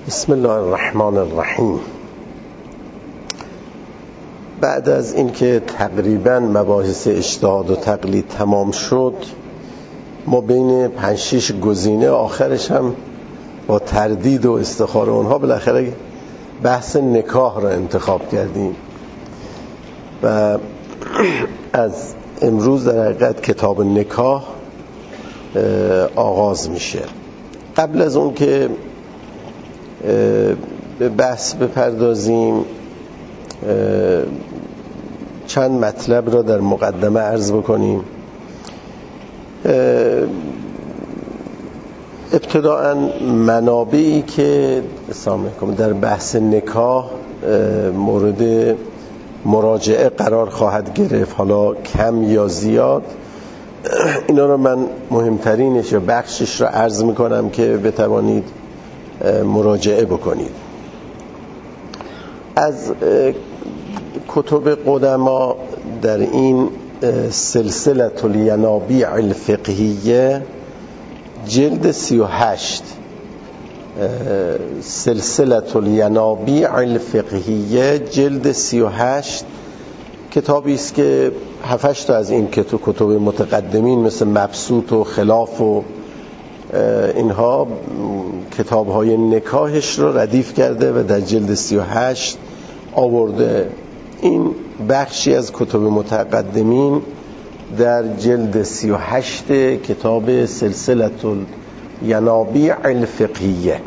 بسم الله الرحمن الرحیم. بعد از اینکه تقریبا مباحث اجتهاد و تقلید تمام شد، ما بین 5-6 گزینه آخرش هم با تردید و استخاره اونها بالاخره بحث نکاح را انتخاب کردیم و از امروز در حقیقت کتاب نکاح آغاز میشه. قبل از اون که به بحث بپردازیم چند مطلب را در مقدمه عرض بکنیم. ابتداءً منابعی که در بحث نکاح مورد مراجعه قرار خواهد گرفت، حالا کم یا زیاد، اینا رو من مهمترینش یا بخشش رو عرض میکنم که بتوانید مراجعه بکنید. از کتب قدما در این سلسله الینابیع الفقهیه جلد 38 سلسله الینابیع الفقهیه جلد 38 کتابی است که 7-8 تا از این کتب متقدمین مثل مبسوط و خلاف و اینها کتاب‌های نکاحش رو ردیف کرده و در جلد 38 آورده. این بخشی از کتب متقدمین در جلد 38 کتاب سلسله الینابیع الفقهیه.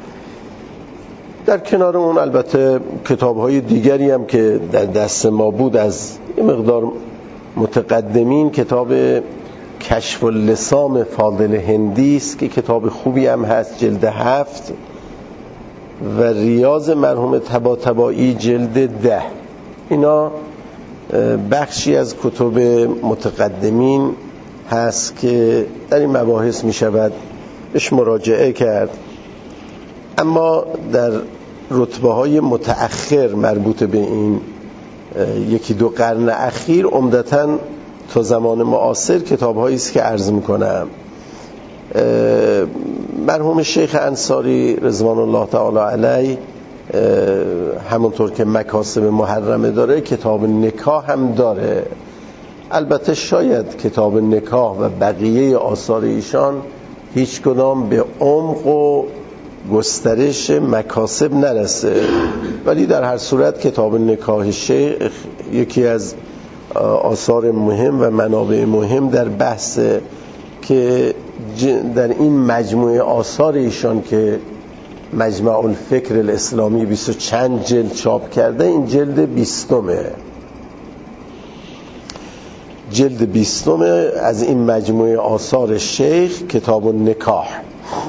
در کنار اون البته کتاب‌های دیگری هم که در دست ما بود از این مقدار متقدمین، کتاب کشف اللسام فاضل هندی است که کتاب خوبی هم هست، جلد 7، و ریاض مرحوم طباطبایی جلد 10. اینا بخشی از کتب متقدمین هست که در این مباحث می شود بهش مراجعه کرد. اما در رتبه های متأخر مربوط به این 1-2 قرن اخیر عمدتاً تا زمان معاصر کتاب هایی است که عرض میکنم. مرحوم شیخ انصاری رضوان الله تعالی علیه همونطور که مکاسب محرمه داره، کتاب نکاح هم داره. البته شاید کتاب نکاح و بقیه آثار ایشان هیچ کدام به عمق و گسترش مکاسب نرسه، ولی در هر صورت کتاب نکاح شیخ یکی از آثار مهم و منابع مهم در بحث که در این مجموعه آثار ایشان که مجمع الفکر الاسلامی 20 و چند جلد چاپ کرده، این جلد 20ه جلد 20 از این مجموعه آثار شیخ کتاب النکاح.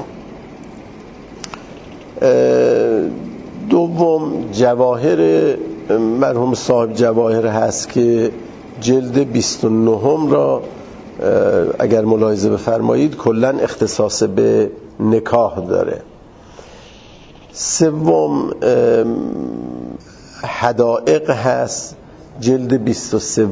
دوم جواهر مرحوم صاحب جواهر هست که جلد 29 را اگر ملاحظه بفرمایید کلن اختصاص به نکاح داره. سوم حدائق هست، جلد 23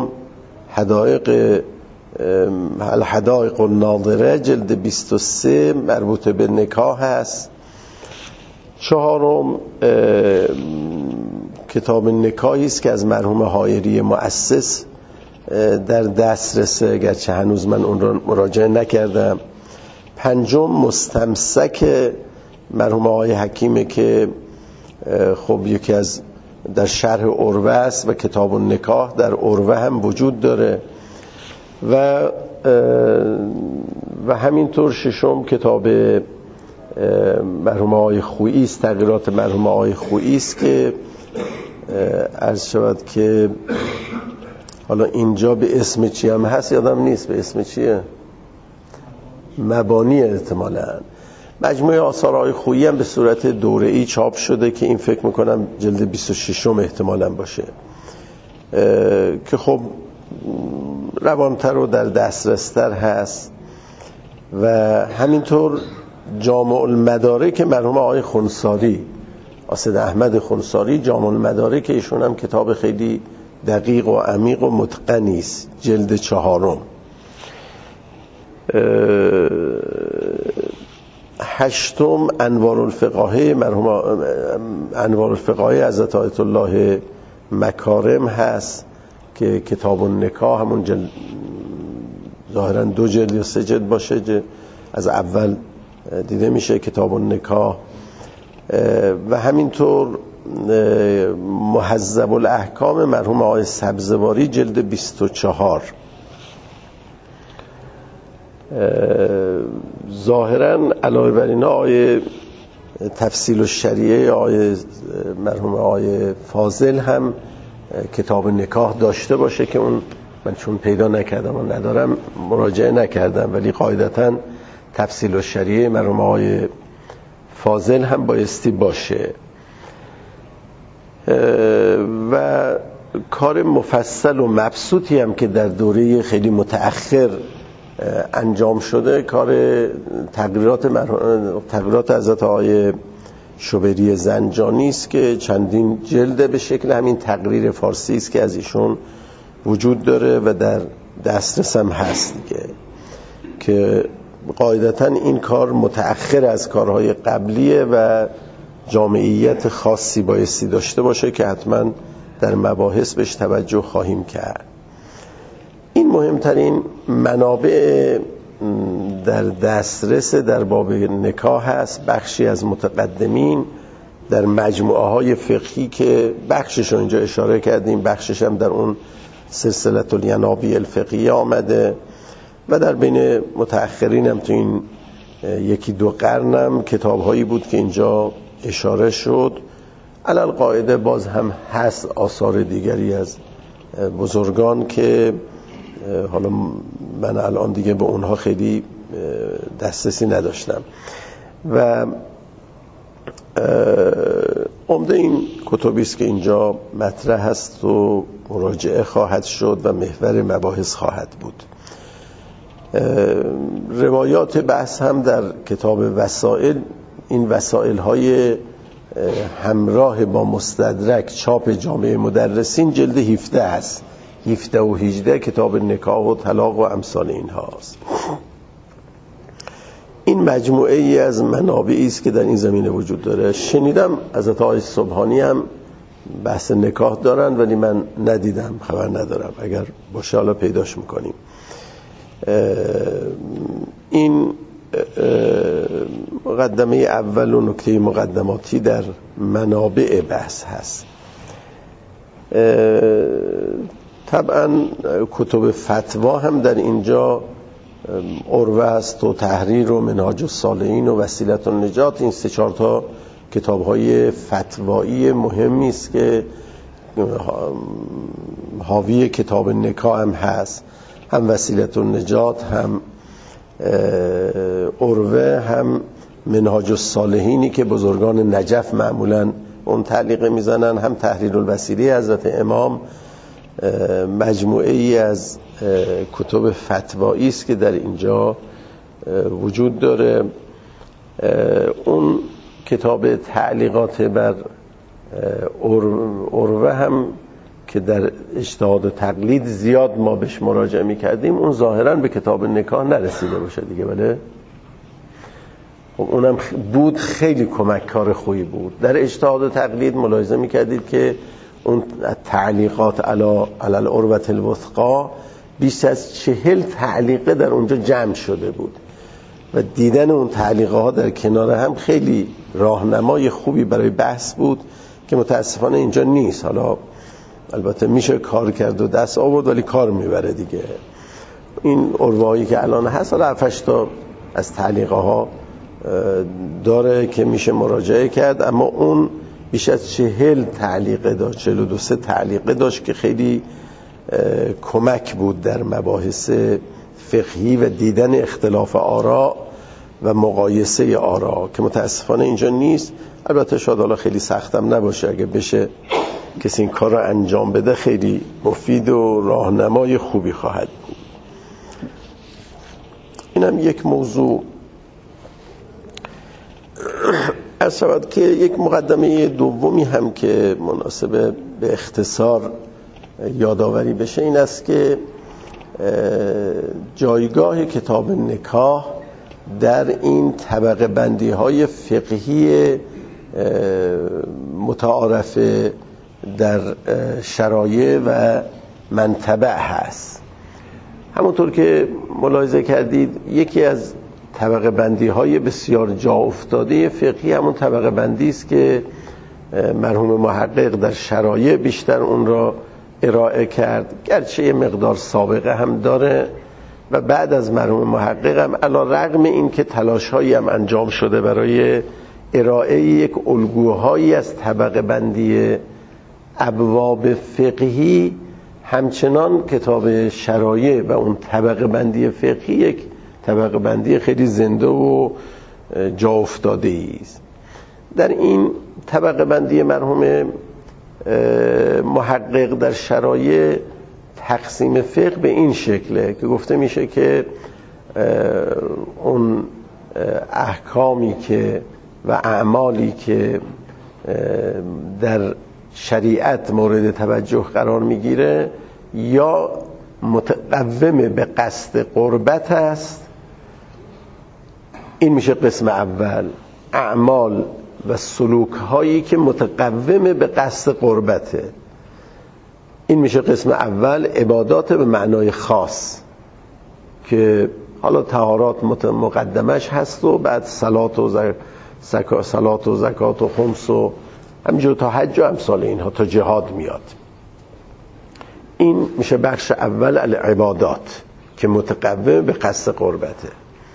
الحدائق الناظره جلد 23 مربوط به نکاح هست. چهارم کتاب نکاحی است که از مرحوم حایری مؤسس در دسترسه، اگرچه هنوز من اون را مراجعه نکردم. پنجم مستمسک مرحوم آقای حکیمه که خب یکی از در شرح عروه است و کتاب النکاح در عروه هم وجود داره. و همینطور ششم کتاب مرحوم آقای خویی است، تغییرات مرحوم آقای خویی است که عرض شود که حالا اینجا به اسم چی هم هست یادم نیست، به اسم چیه؟ مبانی احتمالاً. مجموعه آثار آقای خویی هم به صورت دوره‌ای چاپ شده که این فکر میکنم جلد 26 احتمالاً باشه، که خب روانتر و در دسترستر هست. و همینطور جامع المدارک مرحوم آقای خنساری، اسد احمد خنساری، جامع المدارک ایشون هم کتاب خیلی دقیق و عمیق و متقنی است، جلد 4. هشتم انوارالفقاهه مرحوم انوارالفقاهه حضرت آیت الله مکارم هست که کتاب النکاح همون ظاهرا 2 جلد یا 3 جلد باشه، از اول دیده میشه کتاب النکاح. و همینطور مهذب الاحکام مرحوم آقای سبزواری جلد 24. ظاهرا علاوه بر اینا آقای تفصیل الشریعه آقای مرحوم آقای فاضل هم کتاب نکاح داشته باشه که اون من چون پیدا نکردم و ندارم مراجعه نکردم، ولی قاعدتا تفصیل الشریعه مرحوم آقای فاضل هم بایستی باشه. و کار مفصل و مبسوطی هم که در دوره خیلی متأخر انجام شده کار تقریرات حضرت آقای شوبری زنجانی است که چندین جلده به شکل همین تقریر فارسی است که از ایشون وجود داره و در دسترس هم هست دیگه، که قاعدتا این کار متأخر از کارهای قبلیه و جامعیت خاصی بایستی داشته باشه که حتما در مباحث بهش توجه خواهیم کرد. این مهمترین منابع در دسترس در باب نکاح هست. بخشی از متقدمین در مجموعه های فقهی که بخشش رو اینجا اشاره کردیم، بخشش هم در اون سلسله الینابیع الفقهیه آمده و در بین متأخرین هم تو این 1-2 قرنم کتاب هایی بود که اینجا اشاره شد. علل قاعده باز هم هست آثار دیگری از بزرگان که حالا من الان دیگه به اونها خیلی دسترسی نداشتم و عمده این کتبی است که اینجا مطرح هست و مراجعه خواهد شد و محور مباحث خواهد بود. روایات بحث هم در کتاب وسائل، این وسائل های همراه با مستدرک چاپ جامعه مدرسین جلد 17 هست، 17 و 18 کتاب نکاح و طلاق و امثال این هاست. این مجموعه ای از منابعی است که در این زمینه وجود داره. شنیدم حضرت آقای سبحانی هم بحث نکاح دارن ولی من ندیدم، خبر ندارم، اگر باشه حالا پیداش میکنیم. این مقدمه اول و نکته مقدماتی در منابع بحث هست. طبعا کتب فتوا هم در اینجا عروه است و تحریر و منهاج الصالحین و وسیلة النجات، این 3-4 تا کتاب‌های فتوایی مهمی است که حاوی کتاب نکاح هم هست، هم وسیلة النجات، هم عروه، هم منهاج الصالحینی که بزرگان نجف معمولاً اون تعلیق میزنن، هم تحریر الوسیله حضرت امام. مجموعه ای از کتب فتوایی است که در اینجا وجود داره. اون کتاب تعلیقات بر عروه هم که در اجتهاد و تقلید زیاد ما بهش مراجعه می‌کردیم، اون ظاهراً به کتاب نکاح نرسیده باشه دیگه، بله. خب اونم بود خیلی کمک کار خوبی بود. در اجتهاد و تقلید ملاحظه می‌کردید که اون تعلیقات علی العروة الوثقی بیش از 40 تعلیقه در اونجا جمع شده بود و دیدن اون تعلیقه ها در کنار هم خیلی راهنمای خوبی برای بحث بود که متاسفانه اینجا نیست. حالا البته میشه کار کرد و دست آورد ولی کار میبره دیگه. این عروه‌ای که الان هست حالا 7-8 تا از تعلیقه ها داره که میشه مراجعه کرد، اما اون بیش از 40 تعلیقه داشت، 42 تعلیقه داشت که خیلی کمک بود در مباحث فقهی و دیدن اختلاف آراء و مقایسه آراء که متاسفانه اینجا نیست. البته شاید حالا خیلی سختم نباشه، اگه بشه کسی این کار را انجام بده خیلی مفید و راهنمای خوبی خواهد بود. اینم یک موضوع. از شود که یک مقدمه دومی هم که مناسب به اختصار یادآوری بشه این است که جایگاه کتاب نکاح در این طبقه بندی های فقهی متعارف در شرایع و منطبع هست. همونطور که ملاحظه کردید یکی از طبقه بندی های بسیار جا افتاده فقهی همون طبقه بندی است که مرحوم محقق در شرایع بیشتر اون را ارائه کرد، گرچه یه مقدار سابقه هم داره و بعد از مرحوم محقق هم علی رغم این که تلاش‌هایی هم انجام شده برای ارائه یک الگوهایی از طبقه بندی ابواب فقهی، همچنان کتاب شرایع و اون طبقه بندی فقهی یک طبقه بندی خیلی زنده و جا افتاده است. در این طبقه بندی مرحوم محقق در شرایع تقسیم فقه به این شکله که گفته میشه که اون احکامی که و اعمالی که در شریعت مورد توجه قرار میگیره یا متقوم به قصد قربت است، این میشه قسم اول، اعمال و سلوک هایی که متقوم به قصد قربته، این میشه قسم اول، عبادات به معنای خاص که حالا طهارات مقدمش هست و بعد صلات و زکات و خمس و همینجور تا حج و امثال اینها تا جهاد میاد. این میشه بخش اول، العبادات که متقوم به قصد قربته.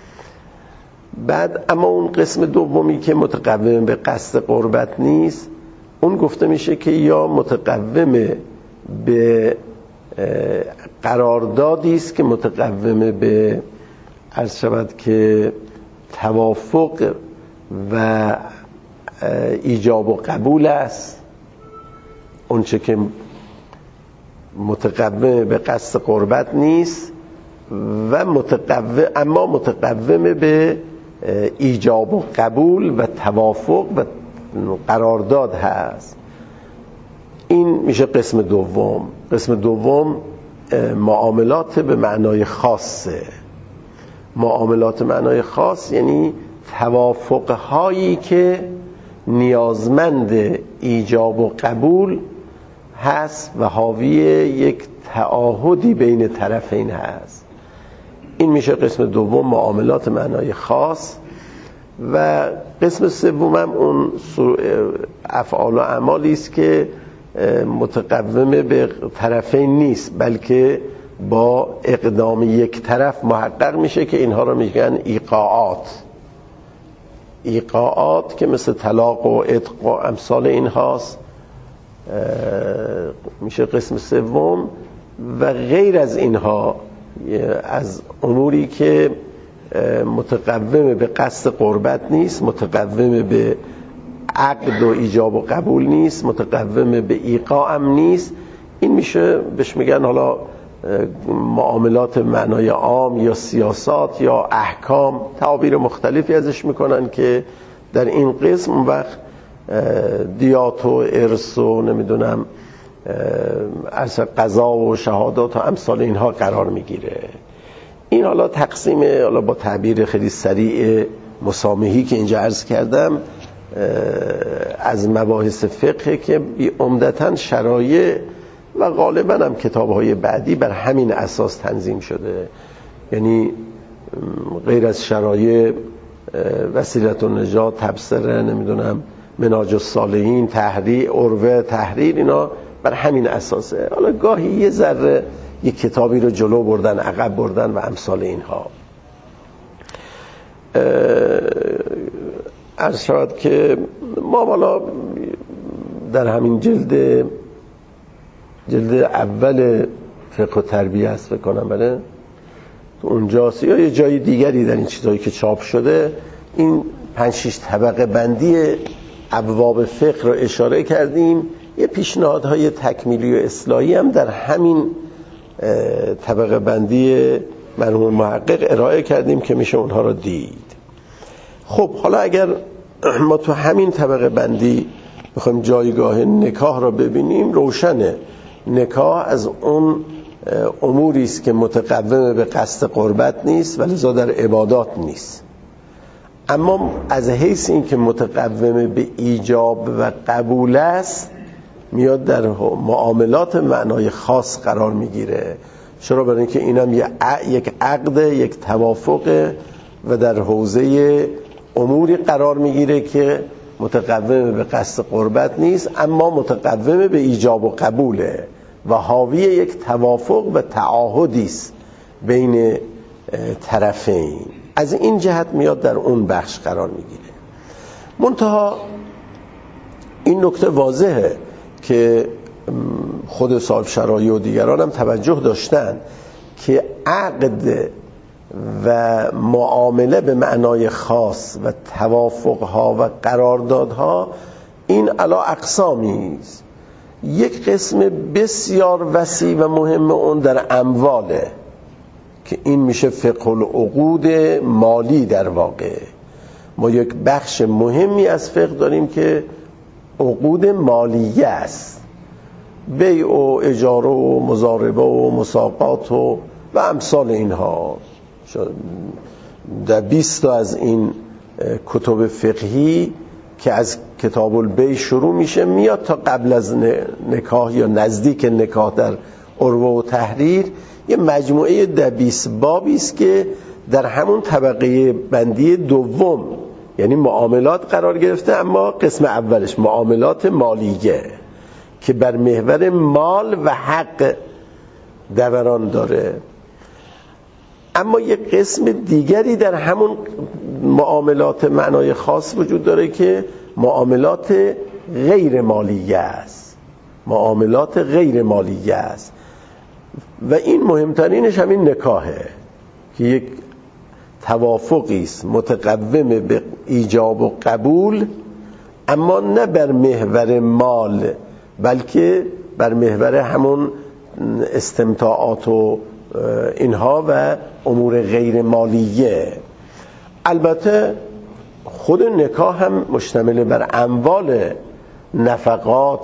بعد اما اون قسم دومی که متقوم به قصد قربت نیست، اون گفته میشه که یا متقوم به قراردادی است که متقوم به عرض شود که توافق و ایجاب و قبول است، اون چه که متقوم به قصد قربت نیست و اما متقوم به ایجاب و قبول و توافق و قرارداد هست. این میشه قسم دوم. قسم دوم معاملات به معنای خاصه. معاملات معنای خاص یعنی توافق هایی که نیازمند ایجاب و قبول هست و حاوی یک تعاهدی بین طرفین هست. این میشه قسم دوم، معاملات معنای خاص. و قسم سوم هم اون افعال و اعمالی است که متقوم به طرفین نیست بلکه با اقدام یک طرف محقق میشه که اینها رو میگن ایقاعات که مثل طلاق و عتق و امثال این هاست، میشه قسم سوم. و غیر از اینها از اموری که متقوم به قصد قربت نیست، متقوم به عقد و ایجاب و قبول نیست، متقوم به ایقاع هم نیست، این میشه بهش میگن حالا معاملات معنای عام یا سیاسات یا احکام، تعابیر مختلفی ازش میکنن که در این قسم وقت دیات و ارث و نمیدونم قضا و شهادات و امثال اینها قرار میگیره. این حالا تقسیم حالا با تعبیر خیلی سریع مسامحی که اینجا عرض کردم از مباحث فقه که عمدتاً شرایع و غالباً هم کتاب‌های بعدی بر همین اساس تنظیم شده. یعنی غیر از شرایع وسیلة النجات، تبصره، نمیدونم منهاج الصالحین، تحریر، عروه، تحریر، اینا بر همین اساسه. حالا گاهی یه ذره یک کتابی رو جلو بردن، عقب بردن و امثال اینها. عرض شد که ما حالا در همین جلد اول فقه و تربیه است فکر کنم، بله تو اونجاست یا یه جای دیگری در این چیزایی که چاپ شده، این 5-6 طبقه بندی ابواب فقه رو اشاره کردیم. یه پیشنهادهای تکمیلی و اصلاحی هم در همین طبقه بندی مرحوم محقق ارائه کردیم که میشه اونها رو دید. خب حالا اگر ما تو همین طبقه بندی بخوایم جایگاه نکاح رو ببینیم، روشنه نکاح از اون اموری است که متقوم به قصد قربت نیست ولی لذا در عبادات نیست. اما از حیث این که متقوم به ایجاب و قبول است میاد در معاملات معنای خاص قرار میگیره. چرا؟ برای اینکه اینم یک عقد، یک توافق و در حوزه اموری قرار میگیره که متقوم به قصد قربت نیست، اما متقوم به ایجاب و قبوله و حاوی یک توافق و تعاهدی است بین طرفین. از این جهت میاد در اون بخش قرار میگیره. منتها این نکته واضحه که خود صاحب شرایع و دیگران هم توجه داشتن که عقد و معامله به معنای خاص و توافقها و قراردادها این علا اقسامی است. یک قسم بسیار وسیع و مهم اون در امواله که این میشه فقه العقود مالی. در واقع ما یک بخش مهمی از فقه داریم که عقود مالیه است، بیع و اجاره و مضاربه و مساقات و امثال اینها. در 20 تا از این کتب فقهی که از کتاب البیع شروع میشه میاد تا قبل از نکاح یا نزدیک نکاح در عروه و تحریر، یه مجموعه 20 بابی است که در همون طبقه بندی دوم یعنی معاملات قرار گرفته، اما قسم اولش معاملات مالیه که بر محور مال و حق دوران داره. اما یک قسم دیگری در همون معاملات معنای خاص وجود داره که معاملات غیر مالیه است. معاملات غیر مالیه است و این مهمترینش همین نکاحه که یک توافقی است متقوم به ایجاب و قبول، اما نه بر محور مال بلکه بر محور همون استمتاعات و اینها و امور غیر مالیه. البته خود نکاح هم مشتمل بر اموال، نفقات،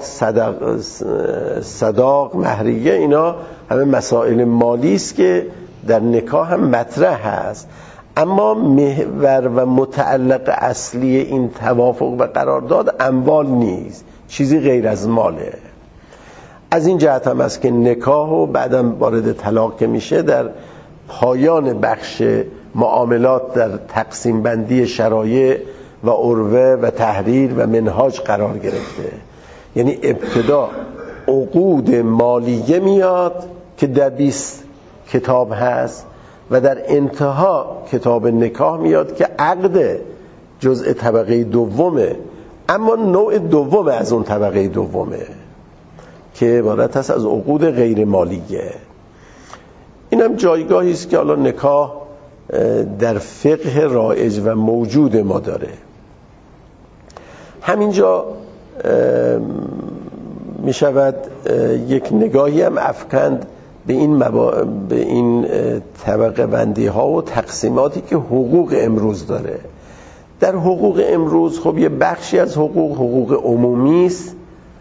صداق، مهریه، اینا همه مسائل مالی است که در نکاح هم مطرح هست، اما محور و متعلق اصلی این توافق و قرارداد اموال نیست، چیزی غیر از ماله. از این جهت هم است که نکاح و بعدم وارد طلاق که میشه در پایان بخش معاملات در تقسیم بندی شرایع و عروه و تحریر و منهاج قرار گرفته. یعنی ابتدا عقود مالیه میاد که در 20 کتاب هست و در انتها کتاب نکاح میاد که عقد جزء طبقه دومه، اما نوع دوم از اون طبقه دومه که عبارت هست از عقود غیر مالیه. این هم جایگاهی است که حالا نکاح در فقه رایج و موجود ما داره. همینجا می شود یک نگاهی هم افکند به این طبقه بندی ها و تقسیماتی که حقوق امروز داره. در حقوق امروز خب یه بخشی از حقوق عمومی است،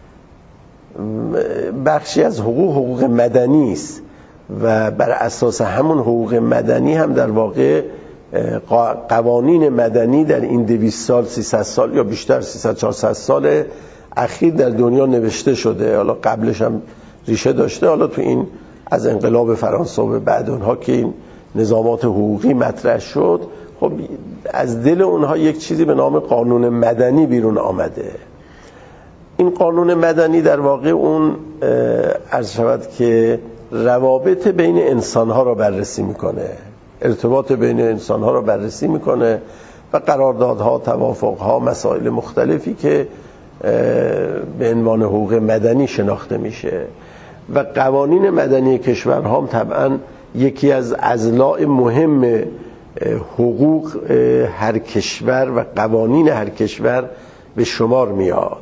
بخشی از حقوق مدنی است و بر اساس همون حقوق مدنی هم در واقع قوانین مدنی در این 200 سال 300 سال یا بیشتر 300-400 سال اخیر در دنیا نوشته شده. حالا قبلش هم ریشه داشته، حالا تو این از انقلاب فرانسه و بعد اونها که این نظامات حقوقی مطرح شد، خب از دل اونها یک چیزی به نام قانون مدنی بیرون آمده. این قانون مدنی در واقع اون عرض شود که روابط بین انسانها را بررسی میکنه، ارتباط بین انسانها را بررسی میکنه و قراردادها، توافقها، مسائل مختلفی که به عنوان حقوق مدنی شناخته میشه و قوانین مدنی کشورها هم طبعا یکی از اضلاع مهم حقوق هر کشور و قوانین هر کشور به شمار میاد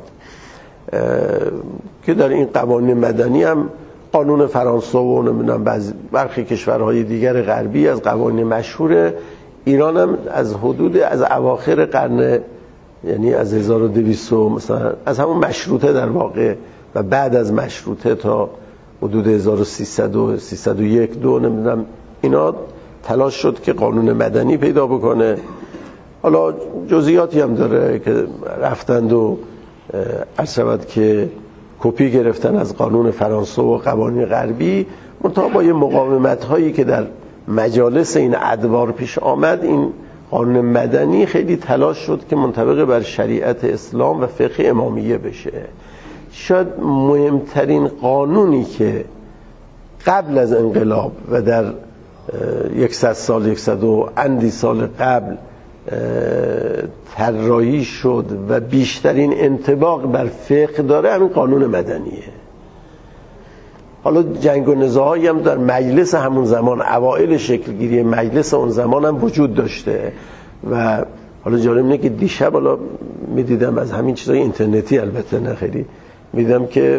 که در این قوانین مدنی هم قانون فرانسه و نمیدونم برخی کشورهای دیگر غربی از قوانین مشهور، ایران هم از اواخر قرن، یعنی از 1200 مثلا از همون مشروطه در واقع و بعد از مشروطه تا حدود 1300 و 301 نمیدونم اینا تلاش شد که قانون مدنی پیدا بکنه حالا جزئیاتی هم داره که رفتند و عرض شود که کپی گرفتن از قانون فرانسه و قوانین غربی، منتها با یه مقاومت هایی که در مجالس این ادوار پیش آمد، این قانون مدنی خیلی تلاش شد که منطبق بر شریعت اسلام و فقه امامیه بشه. شاید مهمترین قانونی که قبل از انقلاب و در 100 سال 100 و اندی سال قبل طراحی شد و بیشترین انطباق بر فقه داره همین قانون مدنیه. حالا جنگ و نزاعی هم در مجلس همون زمان، اوائل شکلگیری مجلس اون زمان هم وجود داشته و حالا جالب اینه که دیشب حالا میدیدم از همین چیزای اینترنتی، البته نه خیلی، میدیدم که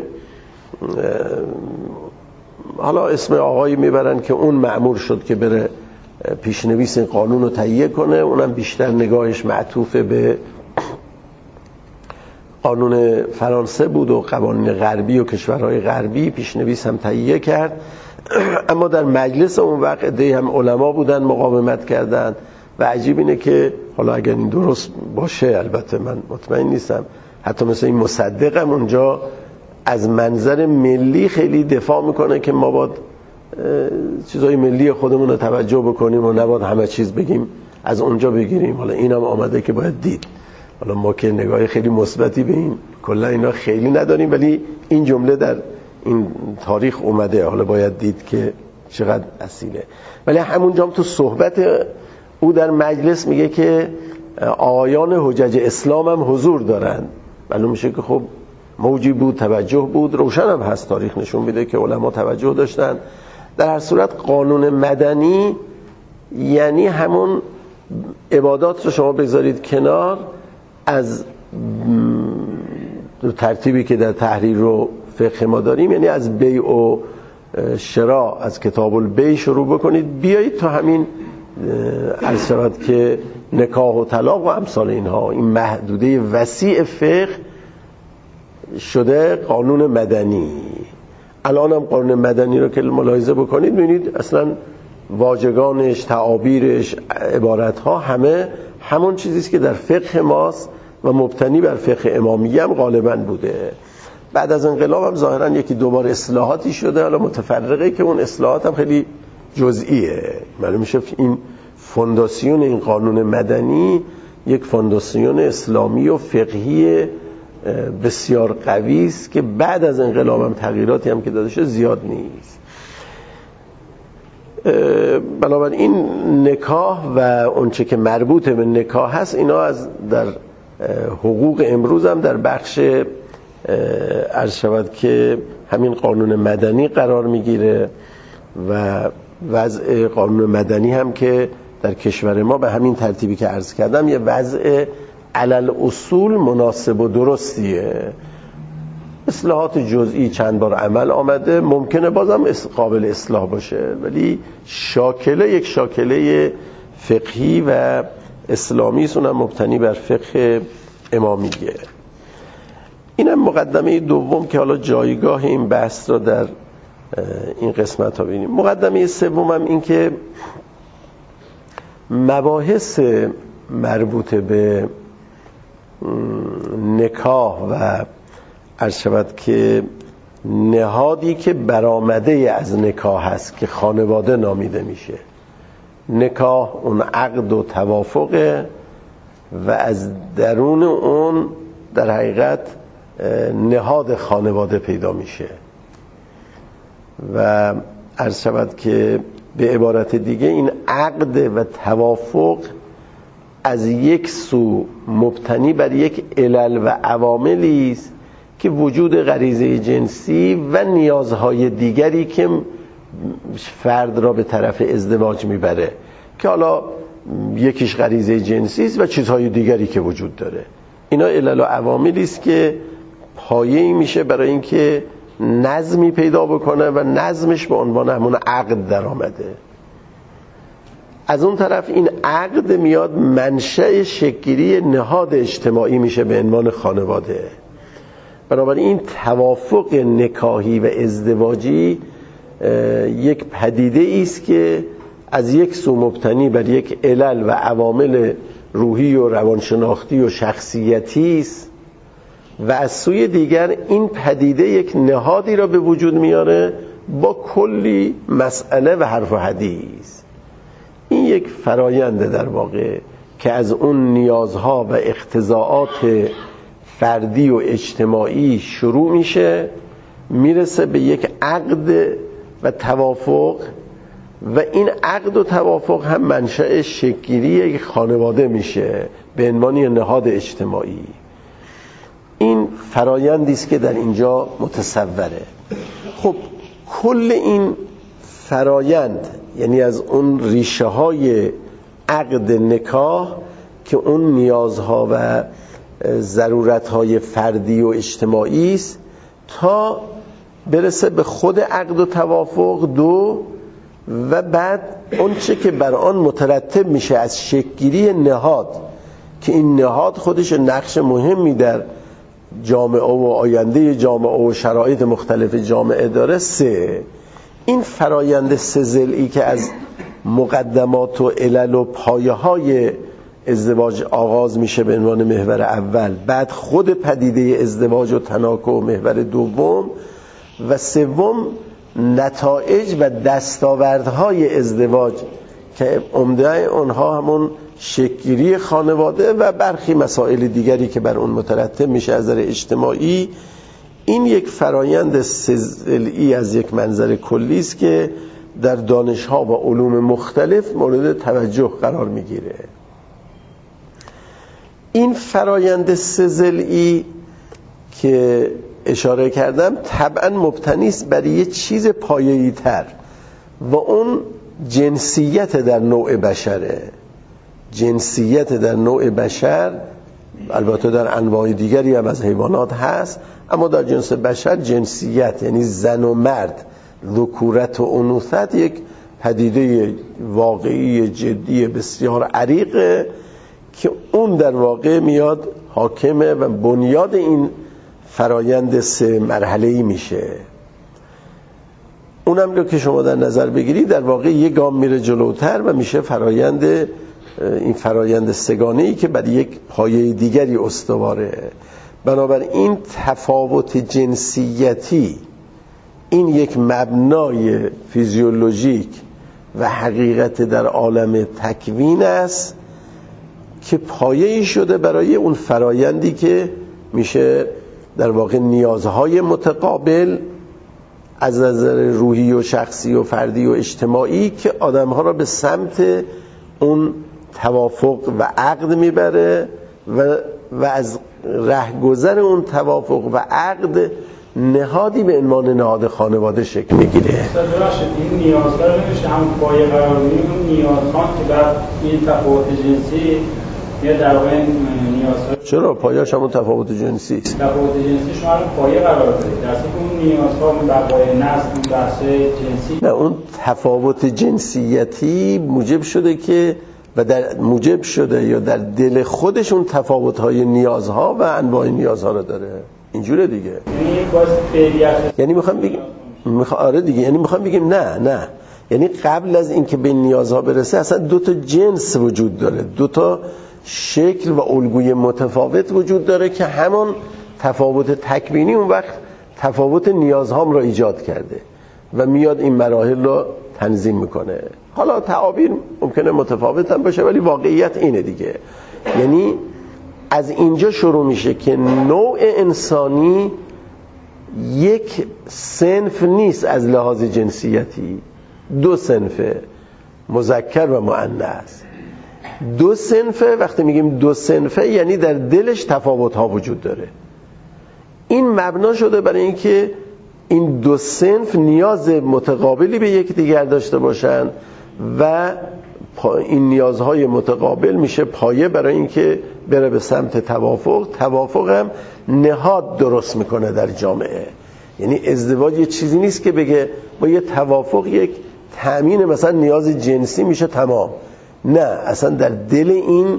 حالا اسم آقایی میبرن که اون مأمور شد که بره پیشنویس این قانون رو تهیه کنه، اونم بیشتر نگاهش معطوف به قانون فرانسه بود و قوانین غربی و کشورهای غربی، پیشنویس هم تهیه کرد. اما در مجلس اون وقت عده‌ای هم علما بودن مقاومت کردند و عجیب اینه که حالا اگر این درست باشه، البته من مطمئن نیستم، حتی مثل این مصدقم اونجا از منظر ملی خیلی دفاع میکنه که ما باید چیزای ملی خودمون رو توجه بکنیم و نباید همه چیز بگیم از اونجا بگیریم. حالا اینم آمده که باید دید. حالا ما که نگاه خیلی مثبتی به این کلا اینا خیلی نداریم، ولی این جمله در این تاریخ اومده، حالا باید دید که چقدر اصیله. ولی همونجا هم تو صحبت او در مجلس میگه که آقایان حجج اسلام هم حضور دارن. معلوم میشه که خب موجی بود، توجه بود، روشن هم هست، تاریخ نشون میده که علما توجه داشتن. در هر صورت قانون مدنی یعنی همون عبادات رو شما بذارید کنار، از ترتیبی که در تحریر و فقه ما داریم، یعنی از بیع و شراء، از کتاب البیع شروع بکنید بیایید تا همین عرض شود که نکاح و طلاق و امثال اینها. این محدوده وسیع فقه شده قانون مدنی. الان هم قانون مدنی رو که ملاحظه بکنید می‌بینید اصلا واژگانش، تعابیرش، عبارتها همه همون چیزیست که در فقه ماست و مبتنی بر فقه امامیه هم غالباً بوده. بعد از انقلاب هم ظاهراً یکی دوبار اصلاحاتی شده، حالا متفرقه، که اون اصلاحات هم خیلی جزئیه. معلوم میشه این فونداسیون این قانون مدنی یک فونداسیون اسلامی و فقهی بسیار قوی است که بعد از انقلاب هم تغییراتی هم که داده شده زیاد نیست. بنابراین نکاح و اونچه که مربوط به نکاح هست، اینا از در حقوق امروز هم در بخش عرض شود که همین قانون مدنی قرار میگیره و وضع قانون مدنی هم که در کشور ما به همین ترتیبی که عرض کردم یه وضع علل اصول مناسب و درستیه. اصلاحات جزئی چند بار عمل آمده، ممکنه بازم قابل اصلاح باشه، ولی شاکله یک شاکله فقهی و اسلامی است، اونم مبتنی بر فقه امامیه. اینم مقدمه دوم که حالا جایگاه این بحث را در این قسمت ها بینیم. مقدمه سوم هم این که مباحث مربوط به نکاح و عرض شود که نهادی که برآمده از نکاح هست که خانواده نامیده میشه. نکاح اون عقد و توافقه و از درون اون در حقیقت نهاد خانواده پیدا میشه و عرض شود که به عبارت دیگه این عقد و توافق از یک سو مبتنی بر یک علل و عواملی است که وجود غریزه جنسی و نیازهای دیگری که فرد را به طرف ازدواج میبره، که حالا یکیش غریزه جنسی است و چیزهای دیگری که وجود داره. اینا علل و عواملی است که پایه‌ای میشه برای اینکه نظمی پیدا بکنه و نظمش به عنوان همون عقد در آمده. از اون طرف این عقد میاد منشأ شکل‌گیری نهاد اجتماعی میشه به عنوان خانواده. بنابراین این توافق نکاحی و ازدواجی یک پدیده است که از یک سو مبتنی بر یک علل و عوامل روحی و روانشناختی و شخصیتی است و از سوی دیگر این پدیده یک نهادی را به وجود میاره با کلی مسئله و حرف و حدیث. این یک فراینده در واقع که از اون نیازها و اقتضاعات فردی و اجتماعی شروع میشه، میرسه به یک عقد و توافق و این عقد و توافق هم منشأ شکل‌گیری یک خانواده میشه به عنوان نهاد اجتماعی. این فرایندی است که در اینجا متصوره. خب کل این فرایند، یعنی از اون ریشه های عقد نکاح که اون نیازها و ضرورت های فردی و اجتماعی است تا برسه به خود عقد و توافق دو، و بعد اون چه که بر آن مترتب میشه از شکل‌گیری نهاد که این نهاد خودش نقش مهمی در جامعه و آینده جامعه و شرایط مختلف جامعه داره. سه، این فرایند سه ضلعی که از مقدمات و علل و پایه های ازدواج آغاز میشه به عنوان محور اول، بعد خود پدیده ازدواج و تناکح و محور دوم، و سوم نتایج و دستاوردهای ازدواج که عمده اونها همون شکل‌گیری خانواده و برخی مسائل دیگری که بر اون مترتب میشه از نظر اجتماعی. این یک فرایند سه ضلعی از یک منظر کلی است که در دانش‌ها و علوم مختلف مورد توجه قرار میگیره. این فرایند سه ضلعی که اشاره کردم طبعا مبتنی است بر یه چیز پایه‌ای تر و اون جنسیت در نوع بشره. جنسیت در نوع بشر البته در انواع دیگری هم از حیوانات هست، اما در جنس بشر جنسیت یعنی زن و مرد، ذکورت و انوثت یک پدیده واقعی جدی بسیار عریقه که اون در واقع میاد حاکمه و بنیاد این فرایند سه مرحله‌ای میشه. اونم رو که شما در نظر بگیرید در واقع یک گام میره جلوتر و میشه این فرایند سگانه‌ای که بر یک پایه دیگری استواره. بنابراین تفاوت جنسیتی این یک مبنای فیزیولوژیک و حقیقت در عالم تکوین است که پایه‌ای شده برای اون فرایندی که میشه در واقع نیازهای متقابل از نظر روحی و شخصی و فردی و اجتماعی که آدمها را به سمت اون توافق و عقد میبره و از رهگذر اون توافق و عقد نهادی به عنوان نهاد خانواده شکل میگیره. این نیازها رو نمیشه هم پایه قرار میدیم، اون نیازها که بعد این تفاوت جنسی یا در واقع نیازها. چرا پایه‌اش همون تفاوت جنسی است؟ تفاوت جنسی شما رو پایه قرار دادید، در اصل اون نیازها بقای نسل اون بحث جنسی. نه، اون تفاوت جنسیتی موجب شده که موجب شده یا در دل خودش اون تفاوت‌های نیازها و انواع نیازها رو داره. اینجوره دیگه. یعنی باز فعلیت، یعنی میخوام بگم آره دیگه، یعنی میخوام بگم نه، یعنی قبل از اینکه به نیازها برسه اصلا دو تا جنس وجود داره، دو تا شکل و الگوی متفاوت وجود داره که همون تفاوت تکوینی اون وقت تفاوت نیازهام را ایجاد کرده و میاد این مراحل رو تنظیم میکنه. حالا تعابیر ممکنه متفاوت هم باشه ولی واقعیت اینه دیگه. یعنی از اینجا شروع میشه که نوع انسانی یک صنف نیست از لحاظ جنسیتی، دو صنفه، مذکر و مؤنث. دو صنفه، وقتی میگیم دو صنفه یعنی در دلش تفاوت ها وجود داره. این مبنا شده برای اینکه این دو صنف نیاز متقابلی به یکدیگر داشته باشن و این نیازهای متقابل میشه پایه برای اینکه بره به سمت توافق. توافق هم نهاد درست میکنه در جامعه. یعنی ازدواج یه چیزی نیست که بگه با یه توافق یک تأمین مثلا نیاز جنسی میشه تمام. نه، اصلا در دل این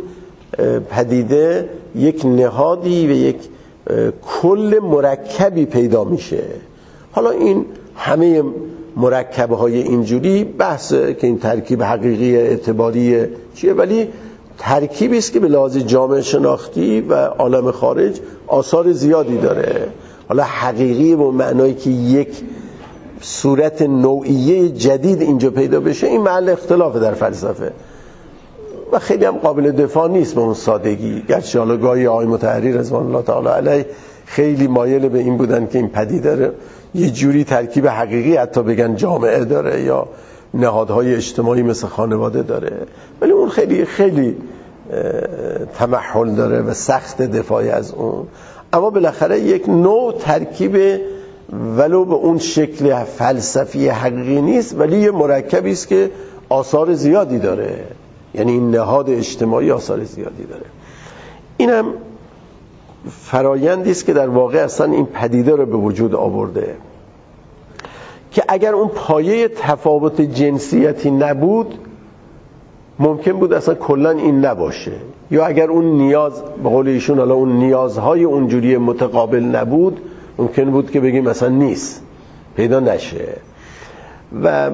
پدیده یک نهادی و یک کل مرکبی پیدا میشه. حالا این همه مرکب‌های اینجوری بحثه که این ترکیب حقیقی اعتباری چیه، ولی ترکیبی است که به لحاظ جامعه شناختی و عالم خارج آثار زیادی داره. حالا حقیقی به معنایی که یک صورت نوعیه جدید اینجا پیدا بشه، این محل اختلاف در فلسفه و خیلی هم قابل دفاع نیست به اون سادگی. گرچه حالا گاهی آقای مطهری رضوان الله تعالی علیه خیلی مایل به این بودن که این پدیده یه جوری ترکیب حقیقی حتی بگن جامعه داره یا نهادهای اجتماعی مثل خانواده داره، ولی اون خیلی خیلی تمحل داره و سخت دفاعی از اون. اما بالاخره یک نوع ترکیب ولو به اون شکل فلسفی حقیقی نیست، ولی یه مرکبی است که آثار زیادی داره، یعنی این نهاد اجتماعی آثار زیادی داره. اینم فرایندی است که در واقع اصلا این پدیده رو به وجود آورده که اگر اون پایه تفاوت جنسیتی نبود ممکن بود اصلا کلا این نباشه، یا اگر اون نیاز به قول ایشون حالا اون نیازهای اونجوری متقابل نبود ممکن بود که بگیم مثلا نیست، پیدا نشه. و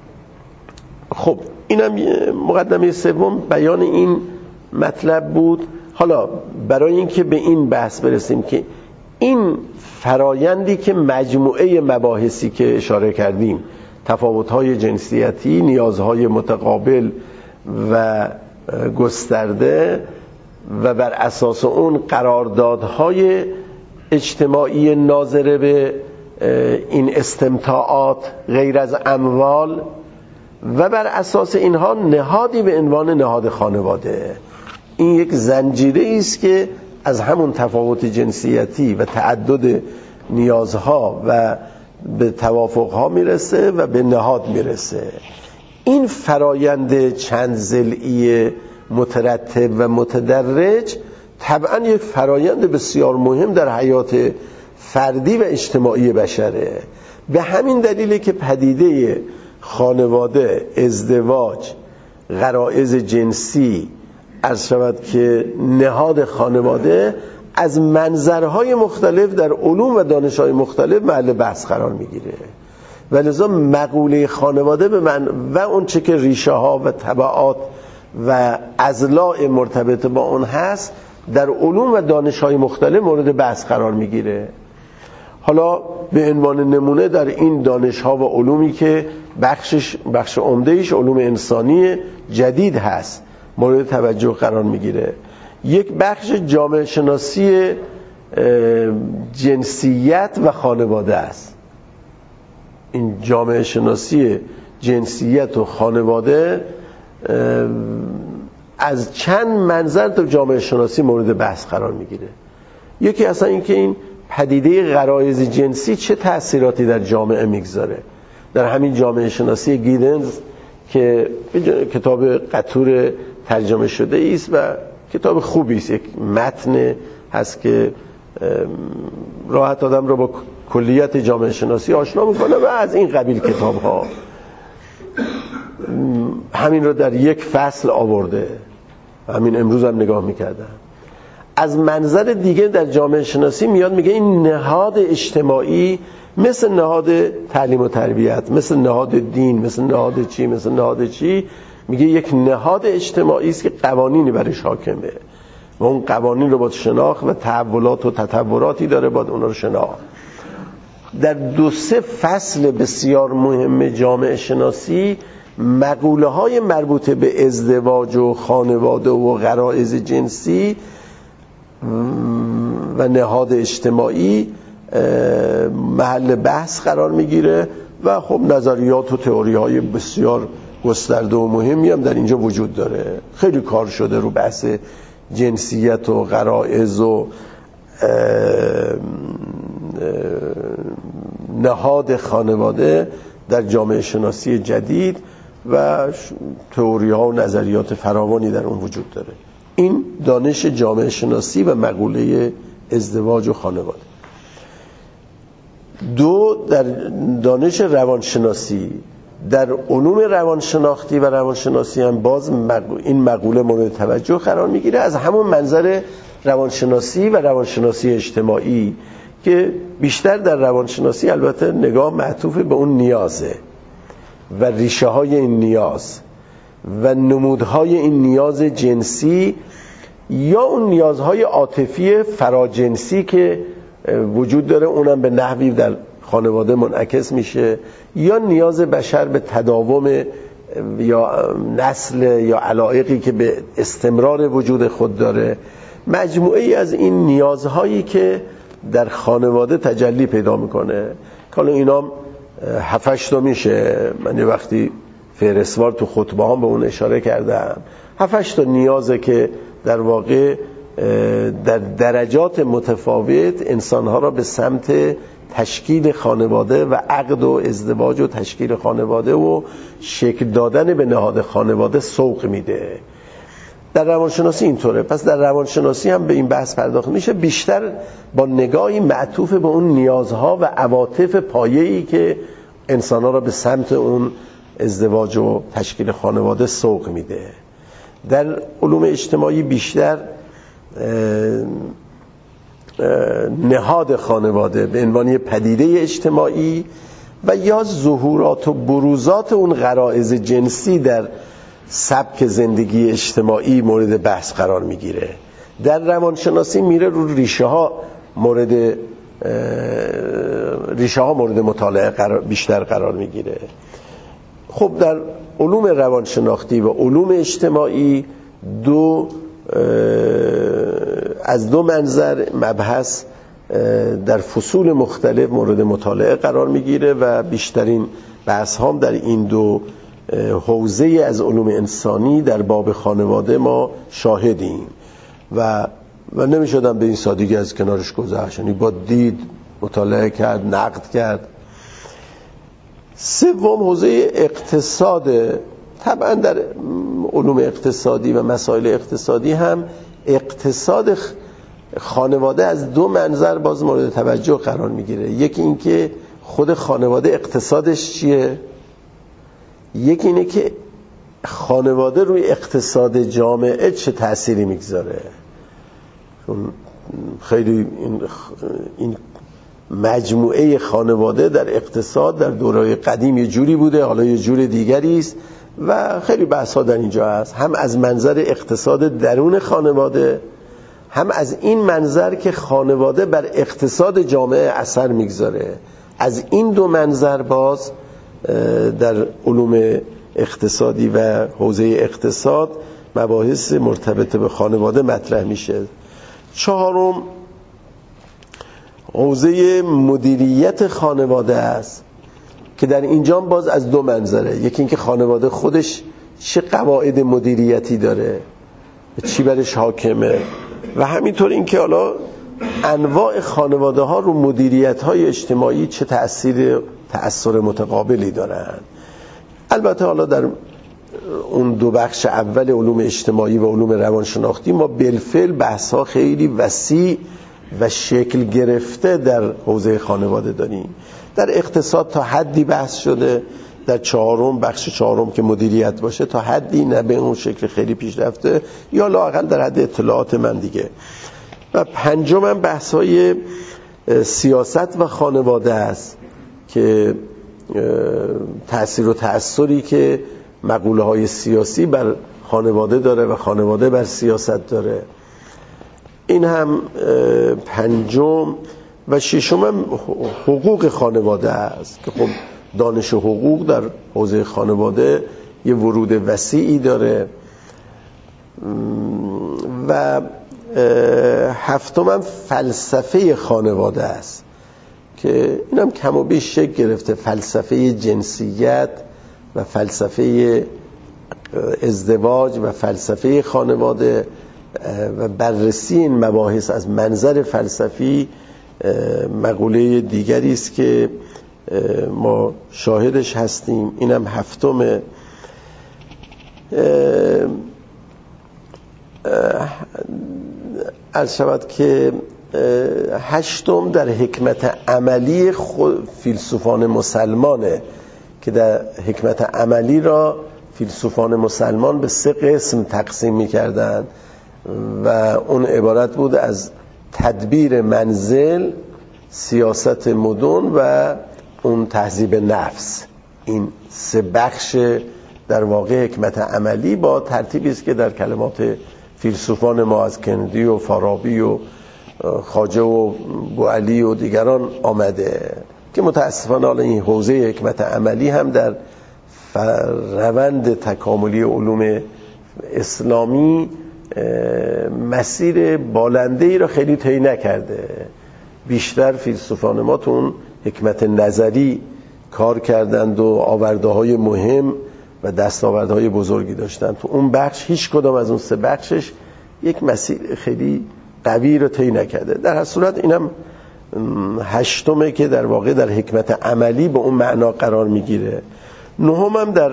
خب اینم مقدمه سوم بیان این مطلب بود. حالا برای اینکه به این بحث برسیم که این فرایندی که مجموعه مباحثی که اشاره کردیم، تفاوت‌های جنسیتی، نیازهای متقابل و گسترده و بر اساس اون قراردادهای اجتماعی ناظر به این استمتاعات غیر از اموال و بر اساس اینها نهادی به عنوان نهاد خانواده، این یک زنجیره است که از همون تفاوت جنسیتی و تعدد نیازها و به توافقها میرسه و به نهاد میرسه. این فرایند چند ضلعی مترتب و متدرج طبعا یک فرایند بسیار مهم در حیات فردی و اجتماعی بشره. به همین دلیله که پدیده خانواده، ازدواج، غرایز جنسی، عرض شود که نهاد خانواده از منظرهای مختلف در علوم و دانش‌های مختلف محل بحث قرار میگیره و لذا مقوله خانواده به من و اون چه که ریشه ها و تبعات و اضلاع مرتبط با اون هست در علوم و دانش‌های مختلف مورد بحث قرار میگیره. حالا به عنوان نمونه در این دانش‌ها و علومی که بخش عمده‌ایش علوم انسانی جدید هست مورد توجه قرار میگیره، یک بخش جامعه شناسی جنسیت و خانواده است. این جامعه شناسی جنسیت و خانواده از چند منظر در جامعه شناسی مورد بحث قرار میگیره. یکی اصلا این که این پدیده غرایز جنسی چه تأثیراتی در جامعه میگذاره. در همین جامعه شناسی گیدنز که کتاب قطور ترجمه شده است و کتاب خوبی است، یک متن هست که راحت آدم رو با کلیت جامعه شناسی آشنا میکنه و از این قبیل کتاب ها همین رو در یک فصل آورده. همین امروز هم نگاه میکردم. از منظر دیگه در جامعه شناسی میاد میگه این نهاد اجتماعی مثل نهاد تعلیم و تربیت، مثل نهاد دین، مثل نهاد چی میگه یک نهاد اجتماعی است که قوانینی برش حاکمه و اون قوانین رو باید شناخت و تحولات و تطوراتی داره باید اونا رو شناخت. در 2-3 فصل بسیار مهم جامعه شناسی مقوله های مربوط به ازدواج و خانواده و غرایز جنسی و نهاد اجتماعی محل بحث قرار میگیره و خب نظریات و تئوری های بسیار گسترده و مهمی هم در اینجا وجود داره. خیلی کار شده رو بحث جنسیت و غرایز و نهاد خانواده در جامعه شناسی جدید و تئوری ها و نظریات فراوانی در اون وجود داره. این دانش جامعه شناسی و مقوله ازدواج و خانواده. 2 در دانش روانشناسی، در علوم روانشناختی و روانشناسی هم باز این مقوله مورد توجه قرار میگیره از همون منظر روانشناسی و روانشناسی اجتماعی که بیشتر در روانشناسی البته نگاه معطوف به اون نیازه و ریشه های این نیاز و نمودهای این نیاز جنسی یا اون نیازهای عاطفی فراجنسی که وجود داره، اونم به نحوی در خانواده منعکس میشه، یا نیاز بشر به تداوم یا نسل یا علایقی که به استمرار وجود خود داره. مجموعه ای از این نیازهایی که در خانواده تجلی پیدا میکنه. حالا اینام 7-8 تا میشه. من یه وقتی فهرستوار تو خطبه هم به اون اشاره کردم. 7-8 تا نیازه که در واقع در درجات متفاوت انسانها را به سمت تشکیل خانواده و عقد و ازدواج و تشکیل خانواده و شکل دادن به نهاد خانواده سوق میده. در روانشناسی اینطوره. پس در روانشناسی هم به این بحث پرداخت میشه، بیشتر با نگاهی معطوف به اون نیازها و عواطف پایه‌ای که انسانها را به سمت اون ازدواج و تشکیل خانواده سوق میده. در علوم اجتماعی بیشتر نهاد خانواده به عنوان پدیده اجتماعی و یا ظهورات و بروزات اون غرایز جنسی در سبک زندگی اجتماعی مورد بحث قرار میگیره. در روانشناسی میره رو ریشه ها مورد مطالعه بیشتر قرار میگیره. خب در علوم روانشناختی و علوم اجتماعی از دو منظر مبحث در فصول مختلف مورد مطالعه قرار میگیره و بیشترین بحث هم در این دو حوزه از علوم انسانی در باب خانواده ما شاهدیم و نمیشدم به این سادگی از کنارش گذشت. یعنی با دید مطالعه کرد، نقد کرد. سوم حوزه اقتصاد. طبعا در علوم اقتصادی و مسائل اقتصادی هم اقتصاد خانواده از دو منظر باز مورد توجه قرار میگیره. یکی این که خود خانواده اقتصادش چیه، یکی اینه که خانواده روی اقتصاد جامعه چه تأثیری میگذاره. خیلی این مجموعه خانواده در اقتصاد در دوره قدیم یه جوری بوده، حالا یه جور دیگری است و خیلی بحث‌ها در اینجا هست، هم از منظر اقتصاد درون خانواده، هم از این منظر که خانواده بر اقتصاد جامعه اثر میگذاره. از این دو منظر باز در علوم اقتصادی و حوزه اقتصاد مباحث مرتبط به خانواده مطرح میشه. چهارم حوزه مدیریت خانواده است که در اینجا باز از دو منظره. یکی اینکه خانواده خودش چه قواعد مدیریتی داره، چی برش حاکمه، و همینطور اینکه حالا انواع خانواده ها رو مدیریت های اجتماعی چه تأثیر متقابلی دارن. البته حالا در اون دو بخش اول علوم اجتماعی و علوم روانشناختی ما بالفعل بحث ها خیلی وسیع و شکل گرفته در حوزه خانواده داریم. در اقتصاد تا حدی بحث شده، در بخش چهارم که مدیریت باشه تا حدی نه به اون شکل خیلی پیش رفته، یا لااقل در حد اطلاعات من دیگه. و پنجم هم بحث‌های سیاست و خانواده است که تأثیر و تأثیری که مقوله‌های سیاسی بر خانواده داره و خانواده بر سیاست داره. این هم پنجم. و ششم هم حقوق خانواده است که خب دانش حقوق در حوزه خانواده یه ورود وسیعی داره. و هفتم هم فلسفه خانواده است که اینم کم و بیش شکل گرفته. فلسفه جنسیت و فلسفه ازدواج و فلسفه خانواده و بررسی این مباحث از منظر فلسفی مقوله دیگری است که ما شاهدش هستیم. اینم هفتم. عرض شود که هشتم در حکمت عملی فیلسوفان مسلمانه که در حکمت عملی را فیلسوفان مسلمان به 3 قسم تقسیم می‌کردند و اون عبارت بود از تدبیر منزل، سیاست مدن و اون تهذیب نفس. این 3 بخش در واقع حکمت عملی با ترتیبی است که در کلمات فیلسوفان ما از کندی و فارابی و خواجه و بوعلی و دیگران آمده که متاسفانه حالا این حوزه حکمت عملی هم در روند تکاملی علوم اسلامی مسیر بالنده‌ای را خیلی طی نکرده. بیشتر فیلسوفان ما تو اون حکمت نظری کار کردند و آورده‌های مهم و دستاوردهای بزرگی داشتند. تو اون بخش هیچ کدام از اون 3 بخشش یک مسیر خیلی قوی رو طی نکرده. در هر صورت اینم 8مه که در واقع در حکمت عملی به اون معنا قرار میگیره. 9م هم در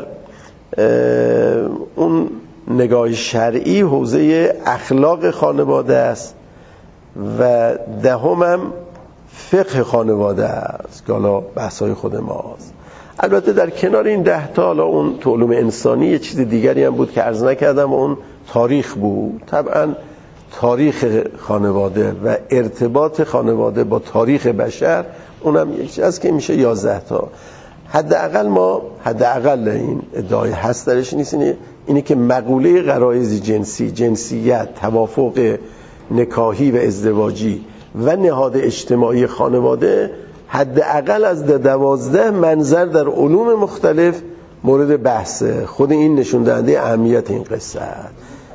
اون نگاه شرعی حوزه اخلاق خانواده است و 10م هم فقه خانواده است که حالا بحثای خود ماست. البته در کنار این 10 تا حالا اون تو علوم انسانی یه چیز دیگری هم بود که عرض نکردم و اون تاریخ بود. طبعا تاریخ خانواده و ارتباط خانواده با تاریخ بشر اونم یک چیز است که میشه 11 تا. حداقل این ادعای هست درش نیست، اینه که مقوله غرایز جنسی، جنسیت، توافق نکاحی و ازدواجی و نهاد اجتماعی خانواده حداقل از 12 منظر در علوم مختلف مورد بحثه. خود این نشون دهنده اهمیت این قصه است.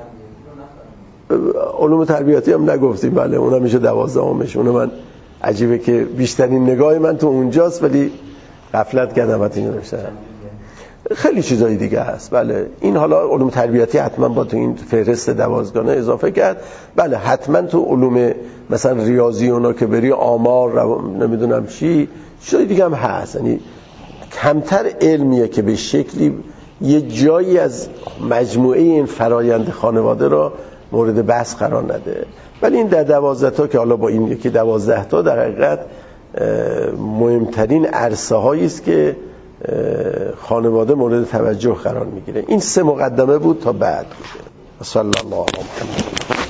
علوم تربیتی هم نگفتیم، بله اونم میشه 12مش. اونم من عجیبه که بیشترین نگاه من تو اونجاست ولی غفلت کردم وقتی نوشتم. خیلی چیزای دیگه هست. بله این حالا علوم تربیتی حتما با تو این فهرست 12 اضافه کرد. بله حتما تو علوم مثلا ریاضی اونا که بری آمار نمیدونم چیزای دیگه هم هست. یعنی کمتر علمیه که به شکلی یه جایی از مجموعه این فرایند خانواده را مورد بحث قرار نده. ولی این در 12 تا که حالا با این یکی 12 تا در حقیقت مهمترین عرصه هایی است که خانواده مورد توجه قرار میگیره. این 3 مقدمه بود تا بعد. صلی الله علیه و